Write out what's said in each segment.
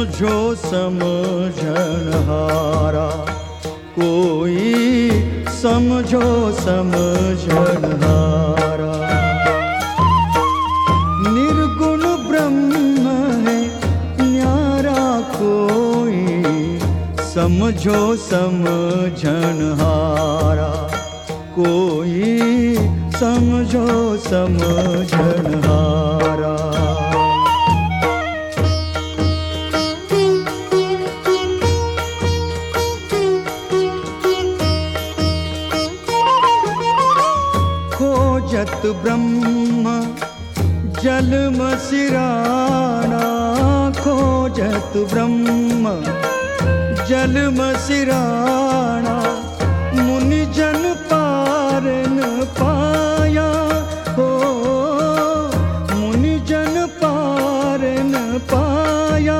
समझो समझनहारा, कोई समझो समझनहारा। निर्गुण ब्रह्म है न्यारा कोई, समझो समझनहारा, कोई समझो समझनहारा। खोजत ब्रह्म जल मसिराना, खोजत ब्रह्म जल मसिराना, मुनि जन पार न पाया हो, मुनि जन पार न पाया।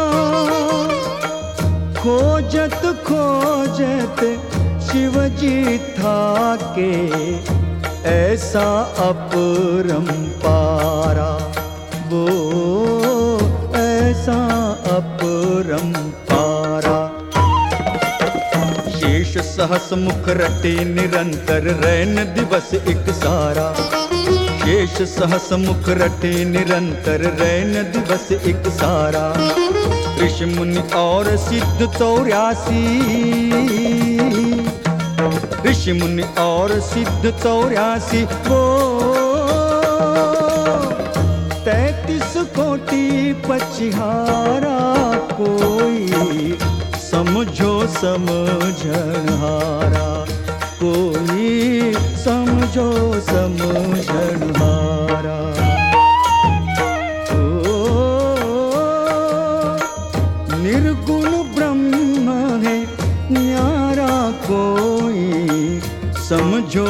खोजत खोजत शिव जी था के, ऐसा अपरंपारा, वो ऐसा अपरंपारा। शेष सहस मुख रटे निरंतर, रैन दिवस एक सारा। शेष सहस मुख रटे निरंतर, रैन दिवस एक सारा। ऋषि मुनि और सिद्ध 84, ऋषि मुनि और सिद्ध 84, वो 33 कोटि पछिहारा, कोई समझो समझनहारा, कोई समझो समझनहारा। निर्गुण ब्रह्म है न्यारा कोई, समझो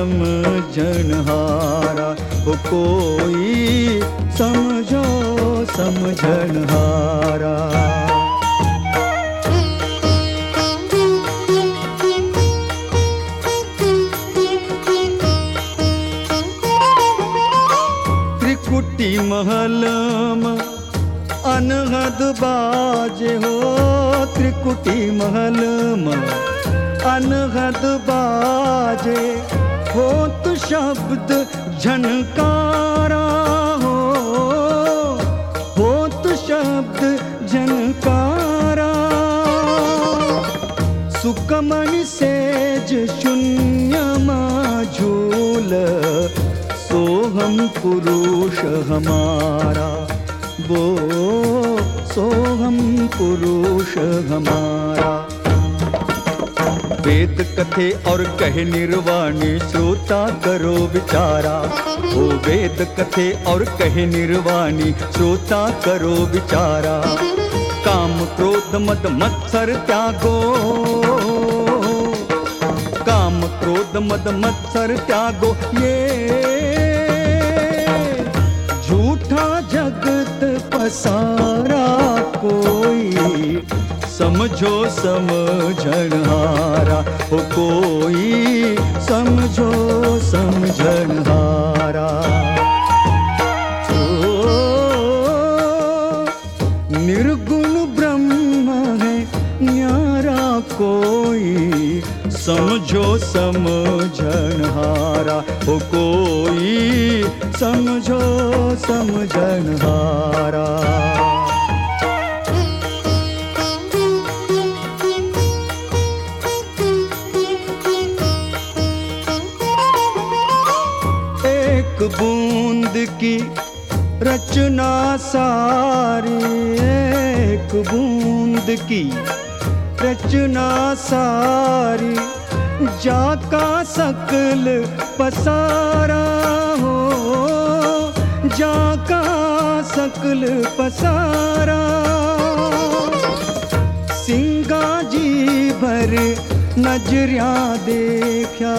समझनहारा, वो कोई समझो समझनहारा। त्रिकुटी महल अनहद बाजे हो, त्रिकुटी महल अनहद बाजे, हो तो शब्द झनकारा हो तो शब्द झनकारा। सुकमणि सेज शून्य झूल, सोहम पुरुष हमारा, वो सोहम पुरुष हमारा। वेद कथे और कहे निर्वाणी, श्रोता करो विचारा। वो वेद कथे और कहे निर्वाणी, श्रोता करो विचारा। काम क्रोध मद मत्सर त्यागो, काम क्रोध मद मत्सर त्यागो, ये झूठा जगत पसारा, कोई समझो समझनहारा, हो कोई समझो समझनहारा। निर्गुण ब्रह्म है न्यारा कोई, समझो समझनहारा, हो कोई समझो समझनहारा। एक बूंद की रचना सारी, एक बूंद की रचना सारी, जाका सकल पसारा हो, जाका सकल पसारा। सिंगा जी भर नजरिया देखा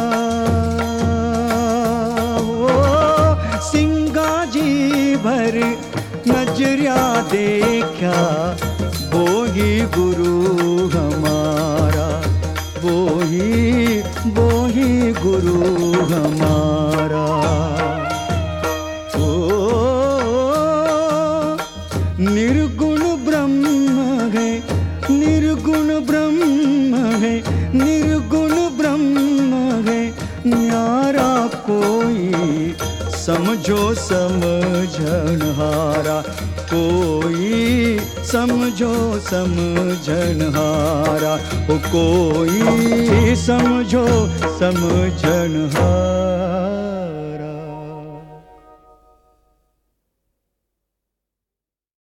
हो, सिंगा जी भर नजरिया देखा, वो ही गुरु हमारा, वो ही गुरु हमारा। निर्गुण ब्रह्म समझो समझनहारा, कोई समझो समझनहारा, ओ कोई समझो समझनहारा।